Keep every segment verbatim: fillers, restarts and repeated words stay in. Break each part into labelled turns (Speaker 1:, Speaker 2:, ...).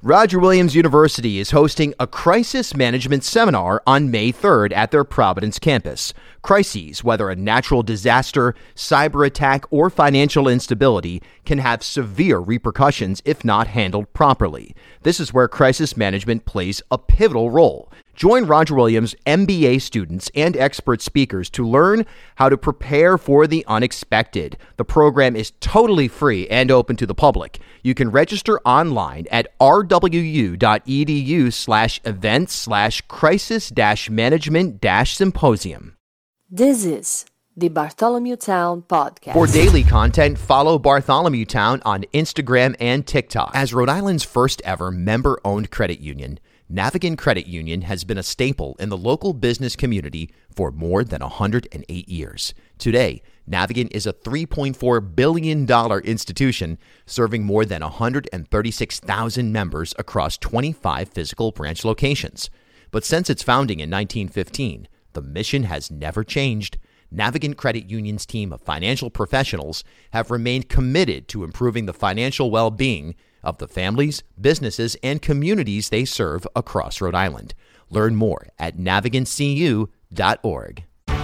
Speaker 1: Roger Williams University is hosting a crisis management seminar on May third at their Providence campus. Crises, whether a natural disaster, cyber attack, or financial instability, can have severe repercussions if not handled properly. This is where crisis management plays a pivotal role. Join Roger Williams M B A students and expert speakers to learn how to prepare for the unexpected. The program is totally free and open to the public. You can register online at rwu.edu slash events slash crisis dash management dash symposium.
Speaker 2: This is the Bartholomew Town Podcast.
Speaker 1: For daily content, follow Bartholomew Town on Instagram and TikTok. As Rhode Island's first ever member-owned credit union, Navigant Credit Union has been a staple in the local business community for more than one hundred eight years. Today, Navigant is a three point four billion dollars institution serving more than one hundred thirty-six thousand members across twenty-five physical branch locations. But since its founding in nineteen fifteen, the mission has never changed. Navigant Credit Union's team of financial professionals have remained committed to improving the financial well-being of the families, businesses, and communities they serve across Rhode Island. Learn more at navigant c u dot org.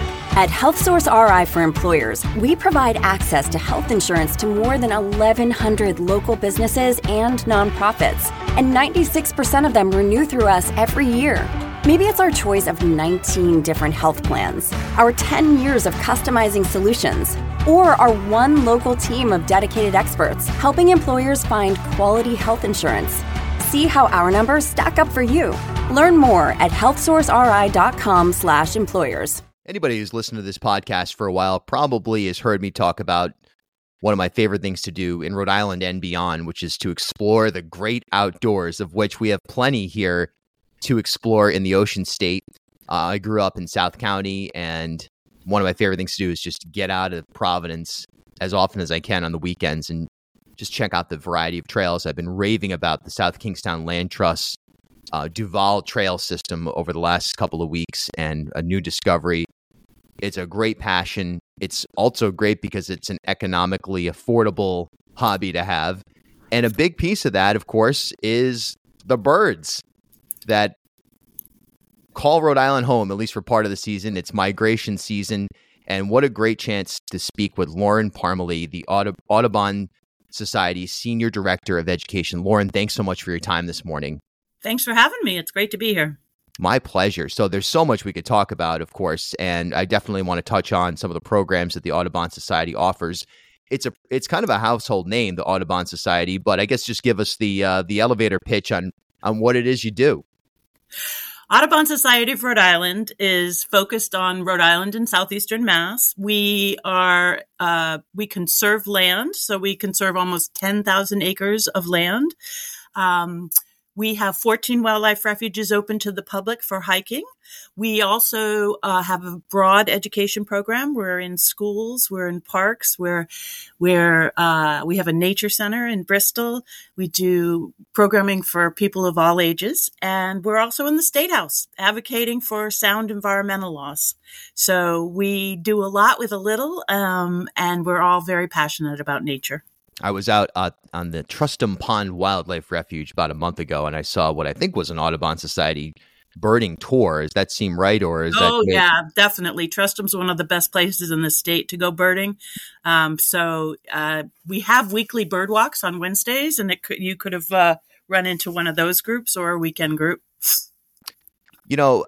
Speaker 3: At HealthSource R I for Employers, we provide access to health insurance to more than eleven hundred local businesses and nonprofits, and ninety-six percent of them renew through us every year. Maybe it's our choice of nineteen different health plans, our ten years of customizing solutions, or our one local team of dedicated experts helping employers find quality health insurance. See how our numbers stack up for you. Learn more at healthsourceri.com slash employers.
Speaker 1: Anybody who's listened to this podcast for a while probably has heard me talk about one of my favorite things to do in Rhode Island and beyond, which is to explore the great outdoors, of which we have plenty here to explore in the Ocean State. Uh, I grew up in South County, and one of my favorite things to do is just get out of Providence as often as I can on the weekends and just check out the variety of trails. I've been raving about the South Kingstown Land Trust uh, Duval Trail System over the last couple of weeks, and a new discovery. It's a great passion. It's also great because it's an economically affordable hobby to have. And a big piece of that, of course, is the birds that call Rhode Island home, at least for part of the season. It's migration season. And what a great chance to speak with Lauren Parmalee, the Aud- Audubon Society's Senior Director of Education. Lauren, thanks so much for your time this morning.
Speaker 4: Thanks for having me. It's great to be here.
Speaker 1: My pleasure. So there's so much we could talk about, of course, and I definitely want to touch on some of the programs that the Audubon Society offers. It's a it's kind of a household name, the Audubon Society, but I guess just give us the uh, the elevator pitch on on what it is you do.
Speaker 4: Audubon Society of Rhode Island is focused on Rhode Island and southeastern Mass. We are uh, we conserve land, so we conserve almost ten thousand acres of land. Um, We have fourteen wildlife refuges open to the public for hiking. We also uh, have a broad education program. We're in schools, we're in parks, we're, we're, uh, we have a nature center in Bristol. We do programming for people of all ages. And we're also in the State House advocating for sound environmental laws. So we do a lot with a little, um, and we're all very passionate about nature.
Speaker 1: I was out uh, on the Trustham Pond Wildlife Refuge about a month ago, and I saw what I think was an Audubon Society birding tour. Does that seem right, or is
Speaker 4: oh,
Speaker 1: that?
Speaker 4: yeah, definitely. Trustham's one of the best places in the state to go birding. Um, so uh, we have weekly bird walks on Wednesdays, and it could, you could have uh, run into one of those groups or a weekend group.
Speaker 1: You know,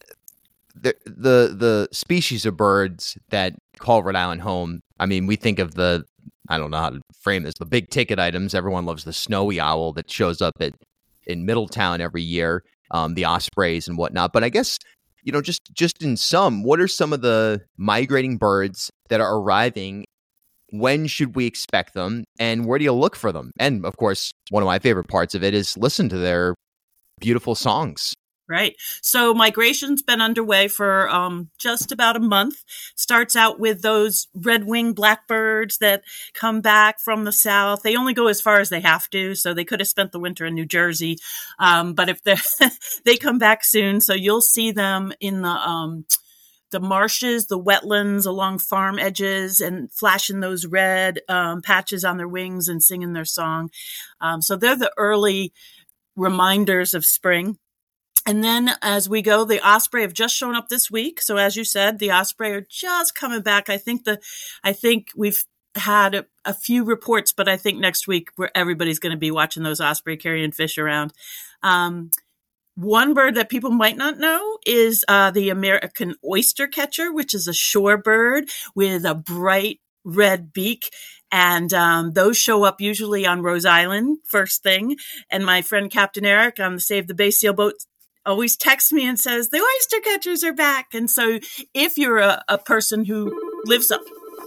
Speaker 1: the the the species of birds that call Rhode Island home. I mean, we think of the I don't know how to frame this. The big ticket items. Everyone loves the snowy owl that shows up at in Middletown every year, um, the ospreys and whatnot. But I guess, you know, just just in sum, what are some of the migrating birds that are arriving? When should we expect them? And where do you look for them? And of course, one of my favorite parts of it is listen to their beautiful songs.
Speaker 4: Right. So migration's been underway for um, just about a month. Starts out with those red-winged blackbirds that come back from the south. They only go as far as they have to, so they could have spent the winter in New Jersey. Um, but if they they come back soon, so you'll see them in the um, the marshes, the wetlands along farm edges, and flashing those red um, patches on their wings and singing their song. Um, so they're the early reminders of spring. And then as we go, the osprey have just shown up this week. So as you said, the osprey are just coming back. I think the, I think we've had a, a few reports, but I think next week where everybody's going to be watching those osprey carrying fish around. Um, one bird that people might not know is uh, the American oyster catcher, which is a shorebird with a bright red beak. And um, those show up usually on Rose Island first thing. And my friend Captain Eric on the Save the Bay Seal boat always texts me and says, the oyster catchers are back. And so if you're a, a person who lives up,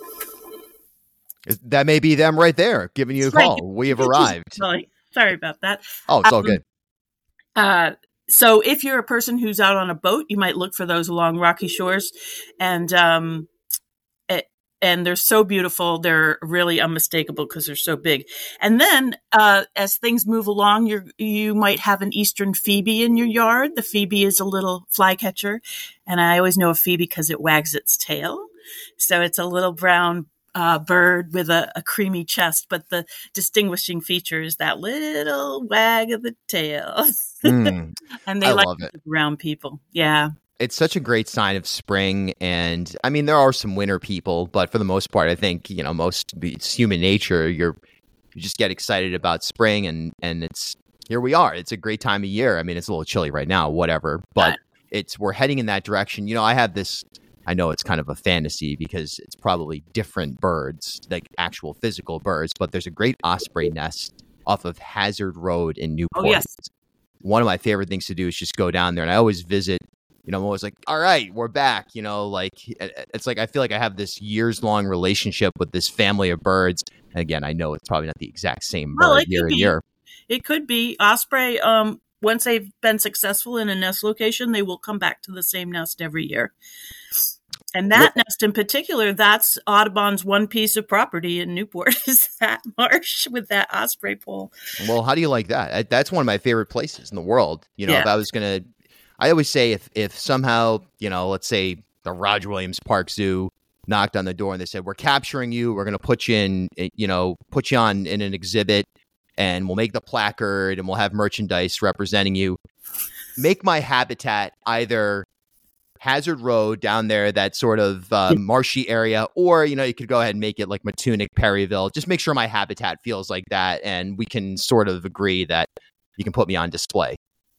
Speaker 1: that may be them right there giving you a
Speaker 4: right.
Speaker 1: call. We have arrived.
Speaker 4: Sorry, sorry about that.
Speaker 1: Oh, it's all
Speaker 4: um,
Speaker 1: good.
Speaker 4: Uh, so if you're a person who's out on a boat, you might look for those along rocky shores. And, um, it, and they're so beautiful. They're really unmistakable because they're so big. And then, uh, as things move along, you you might have an eastern phoebe in your yard. The phoebe is a little flycatcher. And I always know a phoebe because it wags its tail. So it's a little brown Uh, bird with a, a creamy chest, but the distinguishing feature is that little wag of the tail.
Speaker 1: Mm,
Speaker 4: and they
Speaker 1: I
Speaker 4: like
Speaker 1: love it.
Speaker 4: around people. Yeah.
Speaker 1: It's such a great sign of spring. And I mean, there are some winter people, but for the most part, I think, you know, most it's human nature. You're, you just get excited about spring and, and it's, here we are. It's a great time of year. I mean, it's a little chilly right now, whatever, but
Speaker 4: yeah.
Speaker 1: it's, we're heading in that direction. You know, I have this, I know it's kind of a fantasy because it's probably different birds, like actual physical birds, but there's a great osprey nest off of Hazard Road in Newport.
Speaker 4: Oh, yes.
Speaker 1: One of my favorite things to do is just go down there, and I always visit, you know, I'm always like, all right, we're back, you know, like, it's like, I feel like I have this years long relationship with this family of birds. And again, I know it's probably not the exact same bird
Speaker 4: well,
Speaker 1: year to year.
Speaker 4: It could be osprey. Um, once they've been successful in a nest location, they will come back to the same nest every year. And that
Speaker 1: What?
Speaker 4: nest in particular, that's Audubon's one piece of property in Newport is that marsh with that osprey pole.
Speaker 1: Well, how do you like that? That's one of my favorite places in the world. You know,
Speaker 4: Yeah.
Speaker 1: if I was going to, I always say if, if somehow, you know, let's say the Roger Williams Park Zoo knocked on the door and they said, we're capturing you. We're going to put you in, you know, put you on in an exhibit and we'll make the placard and we'll have merchandise representing you. Make my habitat either Hazard Road down there, that sort of uh, marshy area, or, you know, you could go ahead and make it like Matunic, Perryville. Just make sure my habitat feels like that. And we can sort of agree that you can put me on display.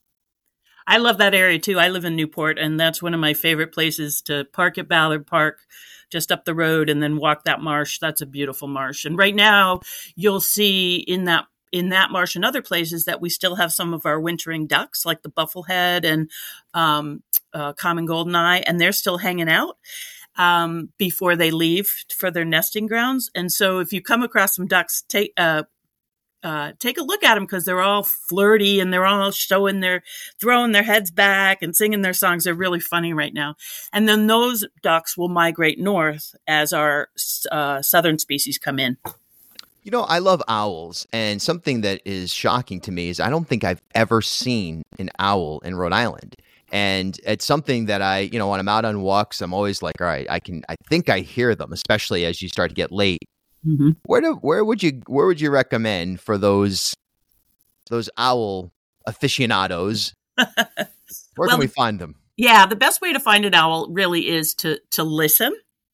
Speaker 4: I love that area too. I live in Newport, and that's one of my favorite places to park at Ballard Park, just up the road, and then walk that marsh. That's a beautiful marsh. And right now, you'll see in that in that marsh and other places that we still have some of our wintering ducks, like the bufflehead and um, uh, common goldeneye, and they're still hanging out um, before they leave for their nesting grounds. And so, if you come across some ducks, take uh, Uh, take a look at them because they're all flirty and they're all showing their, throwing their heads back and singing their songs. They're really funny right now. And then those ducks will migrate north as our uh, southern species come in.
Speaker 1: You know, I love owls, and something that is shocking to me is I don't think I've ever seen an owl in Rhode Island. And it's something that I, you know, when I'm out on walks, I'm always like, all right, I can, I think I hear them, especially as you start to get late.
Speaker 4: Mm-hmm.
Speaker 1: Where do where would you where would you recommend for those those owl aficionados? Where
Speaker 4: Well,
Speaker 1: can we find them?
Speaker 4: Yeah, the best way to find an owl really is to to listen.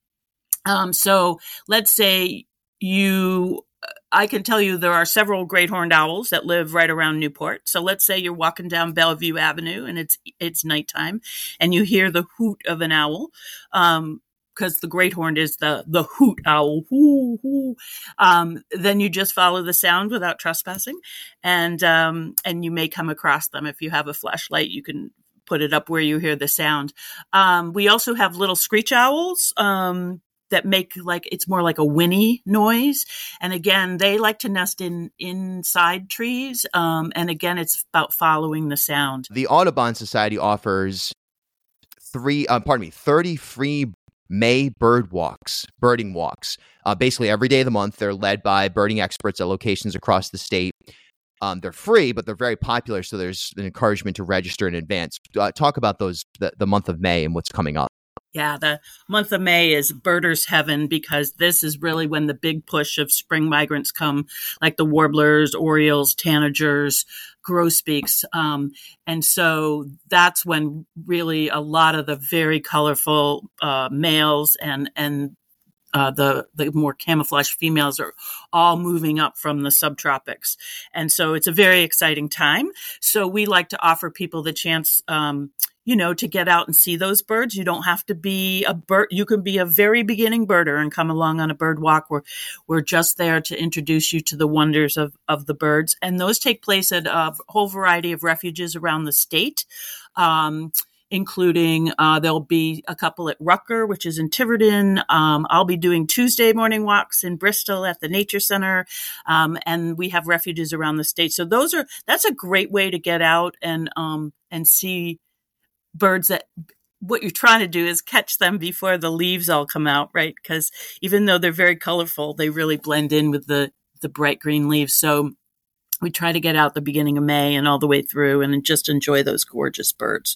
Speaker 4: Um, so let's say you, I can tell you there are several great horned owls that live right around Newport. So let's say you're walking down Bellevue Avenue and it's it's nighttime, and you hear the hoot of an owl. Um, because the great horned is the, the hoot owl, hoo, hoo. Um, then you just follow the sound without trespassing. And, um, and you may come across them. If you have a flashlight, you can put it up where you hear the sound. Um, we also have little screech owls, um, that make like, it's more like a whinny noise. And again, they like to nest in inside trees. Um, and again, it's about following the sound.
Speaker 1: The Audubon Society offers three, uh, pardon me, thirty free May bird walks, birding walks. Uh, basically, every day of the month, they're led by birding experts at locations across the state. Um, they're free, but they're very popular, so there's an encouragement to register in advance. Uh, talk about those, the, the month of May and what's coming up.
Speaker 4: Yeah, the month of May is birders' heaven because this is really when the big push of spring migrants come, like the warblers, orioles, tanagers, grosbeaks. Um, and so that's when really a lot of the very colorful uh, males and, and Uh, the the more camouflaged females are all moving up from the subtropics. And so it's a very exciting time. So we like to offer people the chance, um, you know, to get out and see those birds. You don't have to be a bird. You can be a very beginning birder and come along on a bird walk. We're, we're just there to introduce you to the wonders of, of the birds. And those take place at a whole variety of refuges around the state. Um, including uh, there'll be a couple at Rucker, which is in Tiverton. Um, I'll be doing Tuesday morning walks in Bristol at the Nature Center. Um, and we have refuges around the state. So those are, that's a great way to get out and, um, and see birds that what you're trying to do is catch them before the leaves all come out, right? Because even though they're very colorful, they really blend in with the, the bright green leaves. So we try to get out the beginning of May and all the way through and just enjoy those gorgeous birds.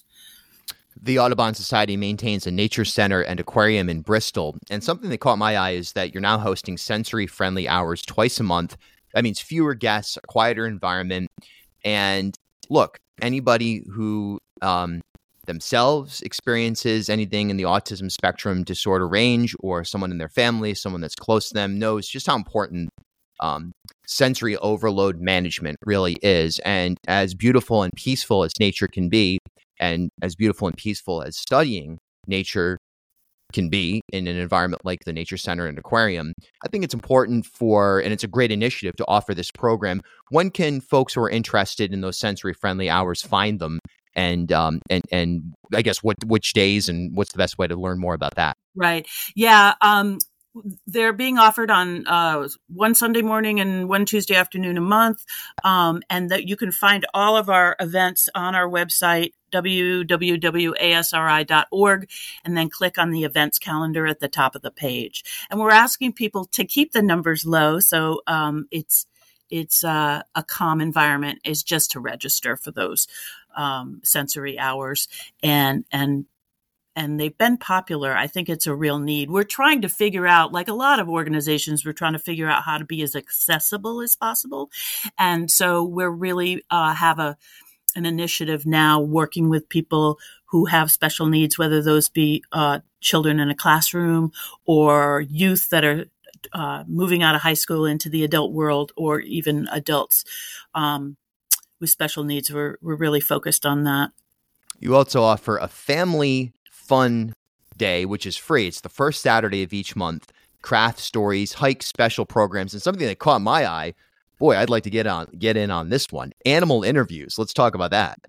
Speaker 1: The Audubon Society maintains a nature center and aquarium in Bristol. And something that caught my eye is that you're now hosting sensory-friendly hours twice a month. That means fewer guests, a quieter environment. And look, anybody who um, themselves experiences anything in the autism spectrum disorder range, or someone in their family, someone that's close to them, knows just how important um, sensory overload management really is. And as beautiful and peaceful as nature can be, and as beautiful and peaceful as studying nature can be in an environment like the Nature Center and Aquarium, I think it's important for, and it's a great initiative to offer this program. When can folks who are interested in those sensory-friendly hours find them? And um, and and I guess what which days and what's the best way to learn more about that?
Speaker 4: Right. Yeah. Um, they're being offered on uh, one Sunday morning and one Tuesday afternoon a month. Um, and that you can find all of our events on our website, w w w dot a s r i dot org, and then click on the events calendar at the top of the page. And we're asking people to keep the numbers low. So um, it's it's uh, a calm environment, is just to register for those um, sensory hours. And, and, And they've been popular. I think it's a real need. We're trying to figure out, like a lot of organizations, we're trying to figure out how to be as accessible as possible. And so we're really uh, have a an initiative now working with people who have special needs, whether those be uh, children in a classroom or youth that are uh, moving out of high school into the adult world, or even adults um, with special needs. We're we're really focused on that.
Speaker 1: You also offer a family fun day, which is free. It's the first Saturday of each month. Craft stories, hikes, special programs, and something that caught my eye. Boy, I'd like to get on get in on this one. Animal interviews. Let's talk about that.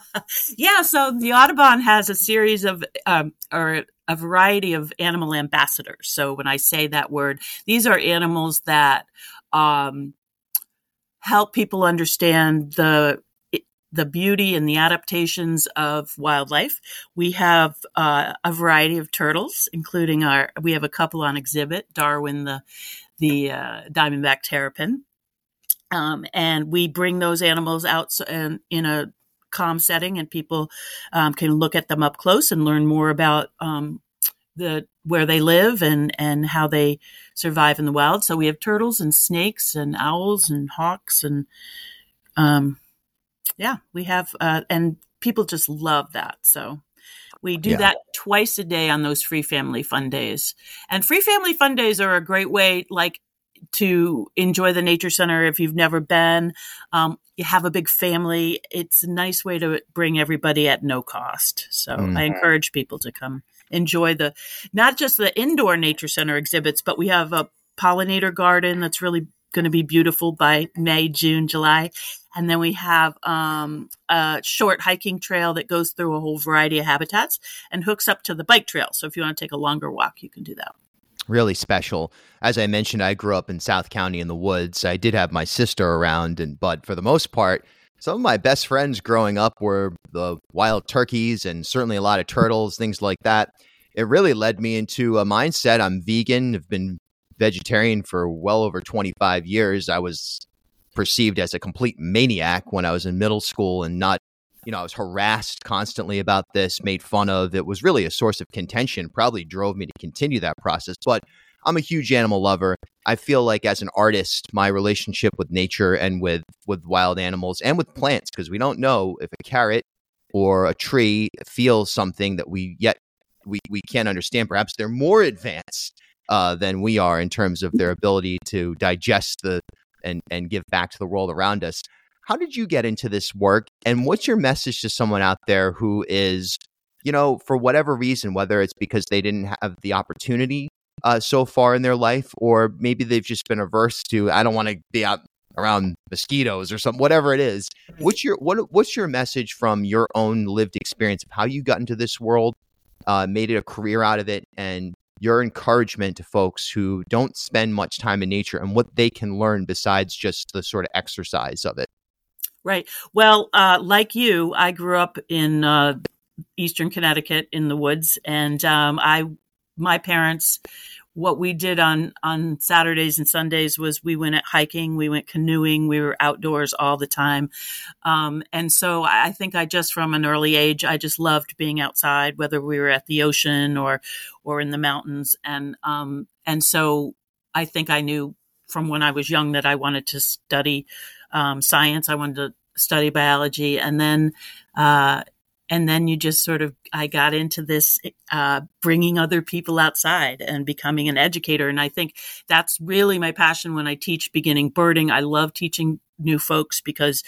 Speaker 4: Yeah, so the Audubon has a series of um, or a variety of animal ambassadors. So when I say that word, these are animals that um, help people understand the the beauty and the adaptations of wildlife. We have uh, a variety of turtles, including our, we have a couple on exhibit, Darwin, the, the uh, diamondback terrapin. Um, and we bring those animals out so, and in a calm setting, and people um, can look at them up close and learn more about um, the where they live and, and how they survive in the wild. So we have turtles and snakes and owls and hawks and um yeah, we have, uh, and people just love that. So we do yeah. that twice a day on those free family fun days. And free family fun days are a great way, like, to enjoy the Nature Center if you've never been. Um, you have a big family. It's a nice way to bring everybody at no cost. So mm-hmm. I encourage people to come enjoy the, not just the indoor Nature Center exhibits, but we have a pollinator garden that's really going to be beautiful by May, June, July. And then we have um, a short hiking trail that goes through a whole variety of habitats and hooks up to the bike trail. So if you want to take a longer walk, you can do that.
Speaker 1: Really special. As I mentioned, I grew up in South County in the woods. I did have my sister around, and but for the most part, some of my best friends growing up were the wild turkeys and certainly a lot of turtles, things like that. It really led me into a mindset. I'm vegan. I've been vegetarian for well over twenty-five years. I was perceived as a complete maniac when I was in middle school, and not, you know, I was harassed constantly about this, made fun of. It was really a source of contention, probably drove me to continue that process. But I'm a huge animal lover. I feel like as an artist, my relationship with nature and with, with wild animals and with plants, because we don't know if a carrot or a tree feels something that we yet we, we can't understand. Perhaps they're more advanced uh, than we are in terms of their ability to digest the and, and give back to the world around us. How did you get into this work? And what's your message to someone out there who is, you know, for whatever reason, whether it's because they didn't have the opportunity Uh, so far in their life, or maybe they've just been averse to, I don't want to be out around mosquitoes or something, whatever it is. What's your what What's your message from your own lived experience of how you got into this world, uh, made it a career out of it, and your encouragement to folks who don't spend much time in nature and what they can learn besides just the sort of exercise of it?
Speaker 4: Right. Well, uh, like you, I grew up in uh, Eastern Connecticut in the woods, and um, I, my parents, what we did on, on Saturdays and Sundays was we went hiking, we went canoeing, we were outdoors all the time. Um, and so I think I just from an early age, I just loved being outside, whether we were at the ocean or, or in the mountains. And, um, and so I think I knew from when I was young that I wanted to study, um, science. I wanted to study biology. And then, uh, And then you just sort of, I got into this, uh, bringing other people outside and becoming an educator. And I think that's really my passion when I teach beginning birding. I love teaching new folks because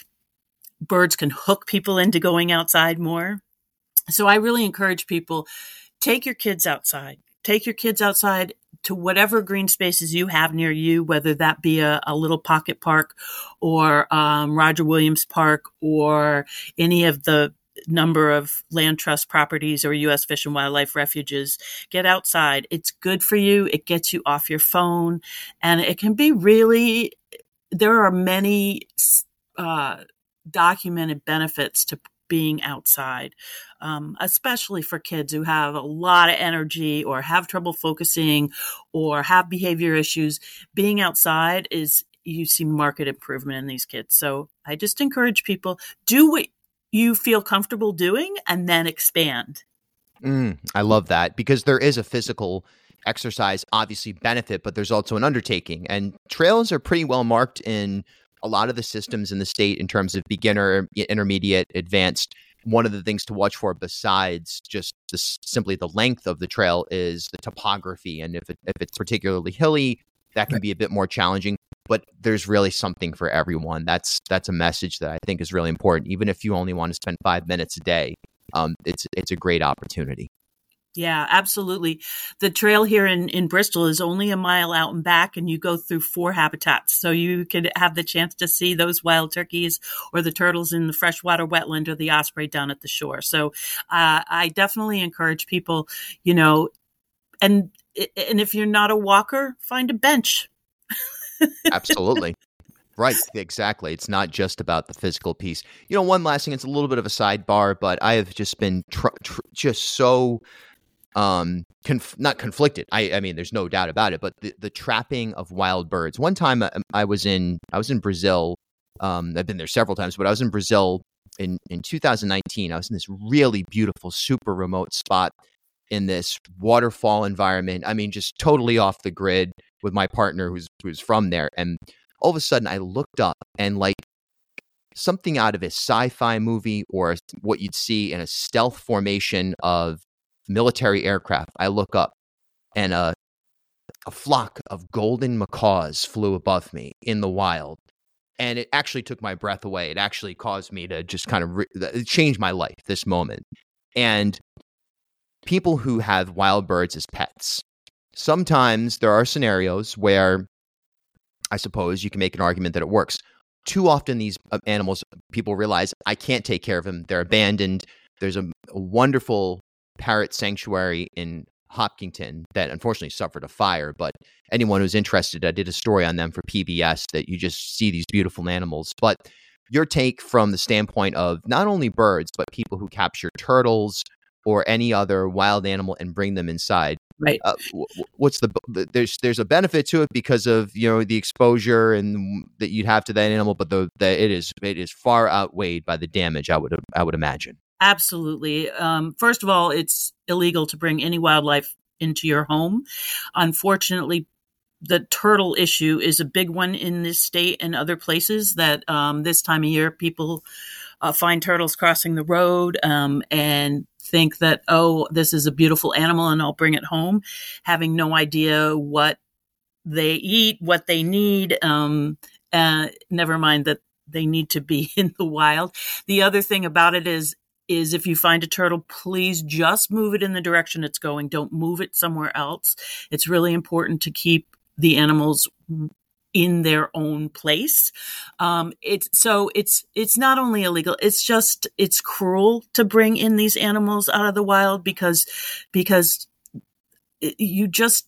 Speaker 4: birds can hook people into going outside more. So I really encourage people, take your kids outside, take your kids outside to whatever green spaces you have near you, whether that be a, a little pocket park or um, Roger Williams Park or any of the number of land trust properties or U S Fish and Wildlife refuges. Get outside. It's good for you. It gets you off your phone, and it can be really, there are many uh, documented benefits to being outside, um, especially for kids who have a lot of energy or have trouble focusing or have behavior issues. Being outside is, you see marked improvement in these kids. So I just encourage people, do what you feel comfortable doing and then expand.
Speaker 1: Mm, I love that, because there is a physical exercise, obviously benefit, but there's also an undertaking, and trails are pretty well marked in a lot of the systems in the state in terms of beginner, intermediate, advanced. One of the things to watch for besides just this, simply the length of the trail is the topography. And if it, if it's particularly hilly, that can be a bit more challenging. But there's really something for everyone. That's that's a message that I think is really important. Even if you only want to spend five minutes a day, um, it's it's a great opportunity.
Speaker 4: Yeah, absolutely. The trail here in, in Bristol is only a mile out and back, and you go through four habitats. So you could have the chance to see those wild turkeys or the turtles in the freshwater wetland or the osprey down at the shore. So uh, I definitely encourage people, you know, and and if you're not a walker, find a bench.
Speaker 1: Absolutely. Right. Exactly. It's not just about the physical piece. You know, one last thing, it's a little bit of a sidebar, but I have just been tr- tr- just so um, conf- not conflicted. I, I mean, there's no doubt about it, but the, the trapping of wild birds. One time I, I was in, I was in Brazil. Um, I've been there several times, but I was in Brazil in, in two thousand nineteen. I was in this really beautiful, super remote spot in this waterfall environment. I mean, just totally off the grid with my partner who's who's from there. And all of a sudden I looked up, and like something out of a sci-fi movie or what you'd see in a stealth formation of military aircraft, I look up and a, a flock of golden macaws flew above me in the wild. And it actually took my breath away. It actually caused me to just kind of re- it changed my life, this moment. And people who have wild birds as pets, sometimes there are scenarios where I suppose you can make an argument that it works. Too often these animals, people realize, I can't take care of them. They're abandoned. There's a, a wonderful parrot sanctuary in Hopkinton that unfortunately suffered a fire, but anyone who's interested, I did a story on them for P B S that you just see these beautiful animals. But your take from the standpoint of not only birds, but people who capture turtles or any other wild animal and bring them inside.
Speaker 4: Right.
Speaker 1: Uh, what's the, there's, there's a benefit to it because of, you know, the exposure and that you'd have to that animal, but the, the it is, it is far outweighed by the damage, I would, I would imagine.
Speaker 4: Absolutely. Um, first of all, it's illegal to bring any wildlife into your home. Unfortunately, the turtle issue is a big one in this state and other places that um, this time of year people uh, find turtles crossing the road um, and think that, oh, this is a beautiful animal and I'll bring it home, having no idea what they eat, what they need, um, uh, never mind that they need to be in the wild. The other thing about it is, is if you find a turtle, please just move it in the direction it's going. Don't move it somewhere else. It's really important to keep the animals in their own place. Um, it's so it's it's not only illegal, it's just it's cruel to bring in these animals out of the wild because because you just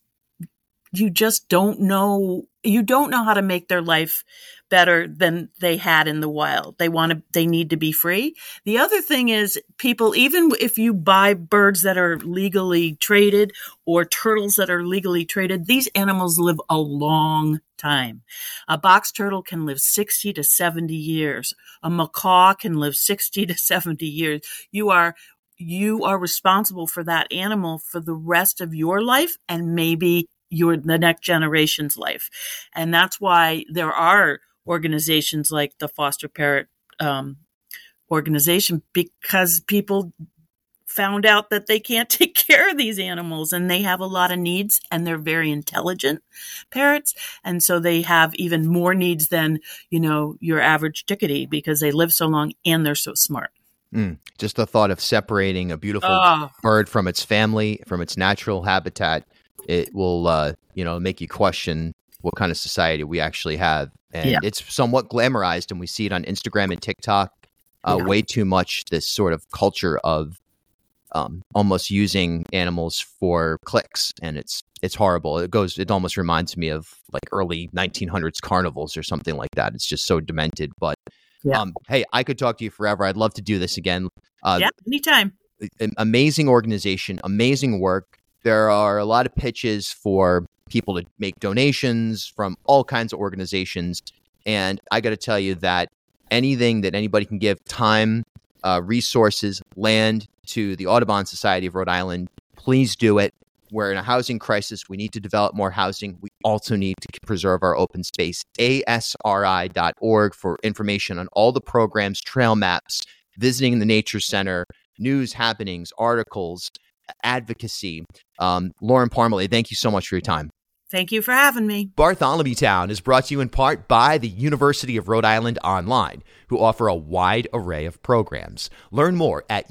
Speaker 4: you just don't know you don't know how to make their life better than they had in the wild. They want to, they need to be free. The other thing is people, even if you buy birds that are legally traded or turtles that are legally traded, these animals live a long time. A box turtle can live sixty to seventy years. A macaw can live sixty to seventy years. You are, you are responsible for that animal for the rest of your life and maybe your, the next generation's life. And that's why there are organizations like the Foster Parrot um, organization, because people found out that they can't take care of these animals and they have a lot of needs and they're very intelligent parrots. And so they have even more needs than, you know, your average chickadee because they live so long and they're so smart.
Speaker 1: Mm, just the thought of separating a beautiful oh. bird from its family, from its natural habitat, it will, uh, you know, make you question what kind of society we actually have. And yeah. it's somewhat glamorized, and we see it on Instagram and TikTok uh, yeah. way too much, this sort of culture of um, almost using animals for clicks. And it's it's horrible. It goes. It almost reminds me of like early nineteen hundreds carnivals or something like that. It's just so demented. But yeah. um, hey, I could talk to you forever. I'd love to do this again. Uh,
Speaker 4: yeah, anytime.
Speaker 1: Amazing organization, amazing work. There are a lot of pitches for people to make donations from all kinds of organizations. And I got to tell you that anything that anybody can give, time, uh, resources, land to the Audubon Society of Rhode Island, please do it. We're in a housing crisis. We need to develop more housing. We also need to preserve our open space. A S R I dot org for information on all the programs, trail maps, visiting the Nature Center, news, happenings, articles, advocacy. Um, Lauren Parmalee, thank you so much for your time.
Speaker 4: Thank you for having me.
Speaker 1: Bartholomew Town is brought to you in part by the University of Rhode Island Online, who offer a wide array of programs. Learn more at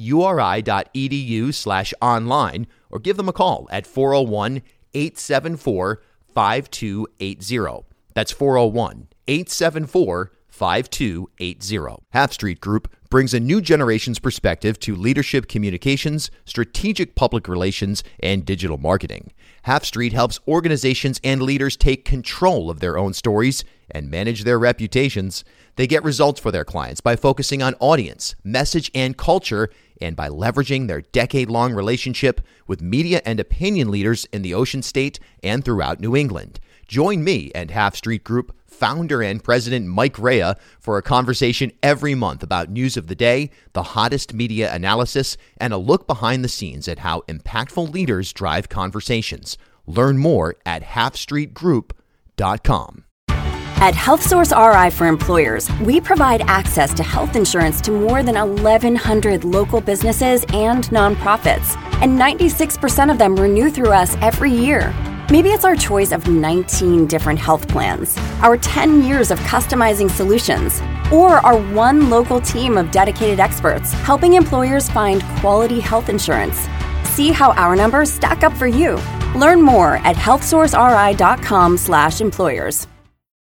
Speaker 1: uri.edu slash online or give them a call at four oh one, eight seven four, five two eight zero. That's four oh one, eight seven four, five two eight zero. Half Street Group brings a new generation's perspective to leadership communications, strategic public relations, and digital marketing. Half Street helps organizations and leaders take control of their own stories and manage their reputations. They get results for their clients by focusing on audience, message, and culture, and by leveraging their decade-long relationship with media and opinion leaders in the Ocean State and throughout New England. Join me and Half Street Group founder and president Mike Rea for a conversation every month about news of the day, the hottest media analysis, and a look behind the scenes at how impactful leaders drive conversations. Learn more at half street group dot com.
Speaker 3: At HealthSource R I for Employers, we provide access to health insurance to more than eleven hundred local businesses and nonprofits, and ninety-six percent of them renew through us every year. Maybe it's our choice of nineteen different health plans, our ten years of customizing solutions, or our one local team of dedicated experts helping employers find quality health insurance. See how our numbers stack up for you. Learn more at health source r i dot com slash employers.